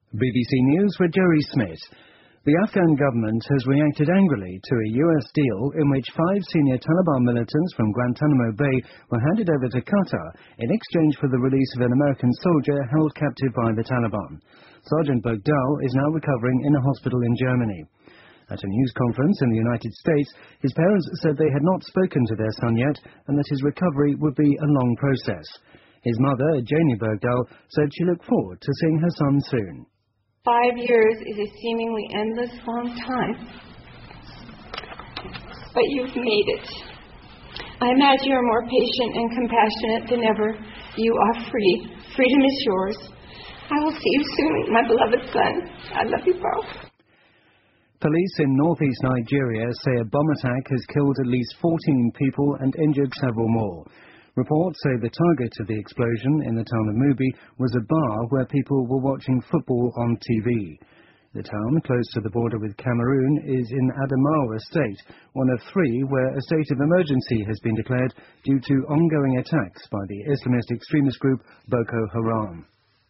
BBC News with Jerry Smith. The Afghan government has reacted angrily to a US deal in which 5 senior Taliban militants from Guantanamo Bay were handed over to Qatar in exchange for the release of an American soldier held captive by the Taliban. Sergeant Bogdal is now recovering in a hospital in Germany. At a news conference in the United States, his parents said they had not spoken to their son yet and that his recovery would be a long process. His mother, Janie Bogdal, said she looked forward to seeing her son soon. 5 years is a seemingly endless long time, but you've made it. I imagine you're more patient and compassionate than ever. You are free. Freedom is yours. I will see you soon, my beloved son. I love you both. Police in northeast Nigeria say a bomb attack has killed at least 14 people and injured several more. Reports say the target of the explosion in the town of Mubi was a bar where people were watching football on TV. The town, close to the border with Cameroon, is in Adamawa State, one of 3 where a state of emergency has been declared due to ongoing attacks by the Islamist extremist group Boko Haram.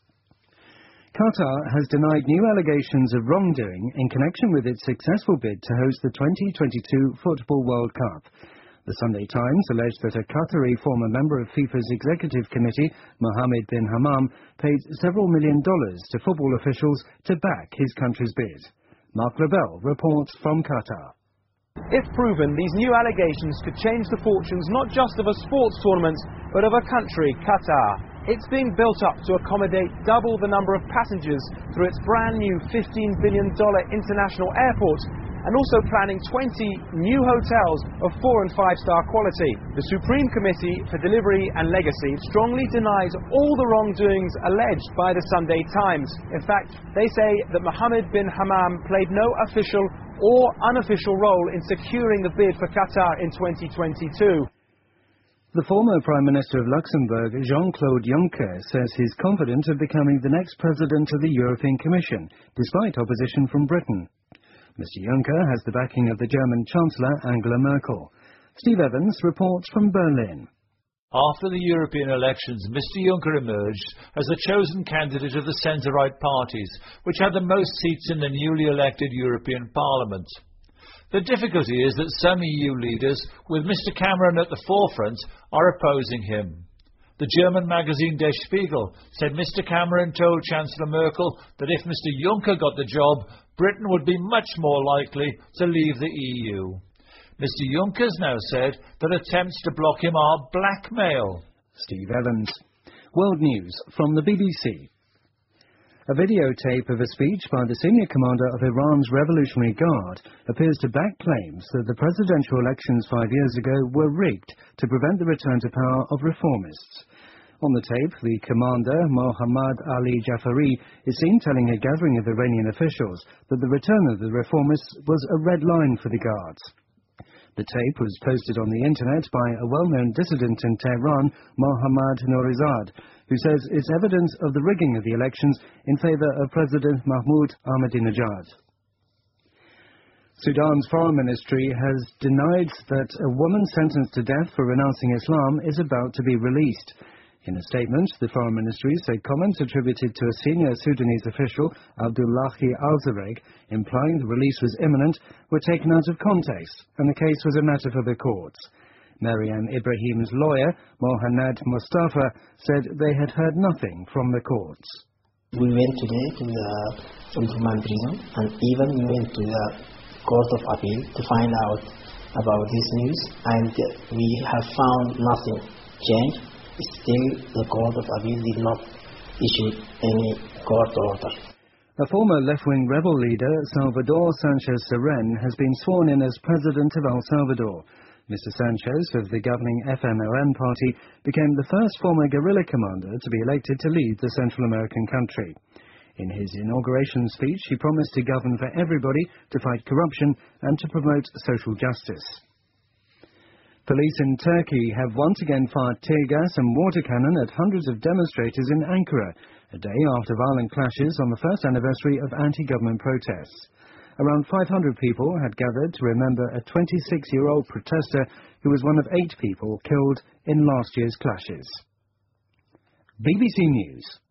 Qatar has denied new allegations of wrongdoing in connection with its successful bid to host the 2022 Football World Cup. The Sunday Times alleged that a Qatari former member of FIFA's executive committee, Mohammed bin Hammam, paid several $1 million to football officials to back his country's bid. Mark Rebell reports from Qatar. If proven, these new allegations could change the fortunes not just of a sports tournament, but of a country, Qatar. It's being built up to accommodate double the number of passengers through its brand new $15 billion international airport, and also planning 20 new hotels of 4- and 5-star quality. The Supreme Committee for Delivery and Legacy strongly denies all the wrongdoings alleged by the Sunday Times. In fact, they say that Mohammed bin Hammam played no official or unofficial role in securing the bid for Qatar in 2022. The former Prime Minister of Luxembourg, Jean-Claude Juncker, says he's confident of becoming the next president of the European Commission, despite opposition from Britain. Mr. Juncker has the backing of the German Chancellor, Angela Merkel. Steve Evans reports from Berlin. After the European elections, Mr. Juncker emerged as the chosen candidate of the centre-right parties, which had the most seats in the newly elected European Parliament. The difficulty is that some EU leaders, with Mr. Cameron at the forefront, are opposing him. The German magazine Der Spiegel said Mr. Cameron told Chancellor Merkel that if Mr. Juncker got the job, Britain would be much more likely to leave the EU. Mr. Juncker's now said that attempts to block him are blackmail. Steve Evans. World News from the BBC. A videotape of a speech by the senior commander of Iran's Revolutionary Guard appears to back claims that the presidential elections 5 years ago were rigged to prevent the return to power of reformists. On the tape, the commander, Mohammad Ali Jafari, is seen telling a gathering of Iranian officials that the return of the reformists was a red line for the Guards. The tape was posted on the internet by a well-known dissident in Tehran, Mohammad Nourizad, who says it's evidence of the rigging of the elections in favor of President Mahmoud Ahmadinejad. Sudan's foreign ministry has denied that a woman sentenced to death for renouncing Islam is about to be released. In a statement, the Foreign Ministry said comments attributed to a senior Sudanese official, Abdullahi Al-Zareg, implying the release was imminent, were taken out of context, and the case was a matter for the courts. Maryam Ibrahim's lawyer, Mohanad Mustafa, said they had heard nothing from the courts. We went today to the Omdurman prison, and even we went to the Court of Appeal to find out about this news, and we have found nothing changed. Still, the Court of Appeal did not issue any court order. A former left-wing rebel leader, Salvador Sanchez Seren, has been sworn in as president of El Salvador. Mr. Sanchez, of the governing FMLN party, became the first former guerrilla commander to be elected to lead the Central American country. In his inauguration speech, he promised to govern for everybody, to fight corruption, and to promote social justice. Police in Turkey have once again fired tear gas and water cannon at hundreds of demonstrators in Ankara, a day after violent clashes on the first anniversary of anti-government protests. Around 500 people had gathered to remember a 26-year-old protester who was one of 8 people killed in last year's clashes. BBC News.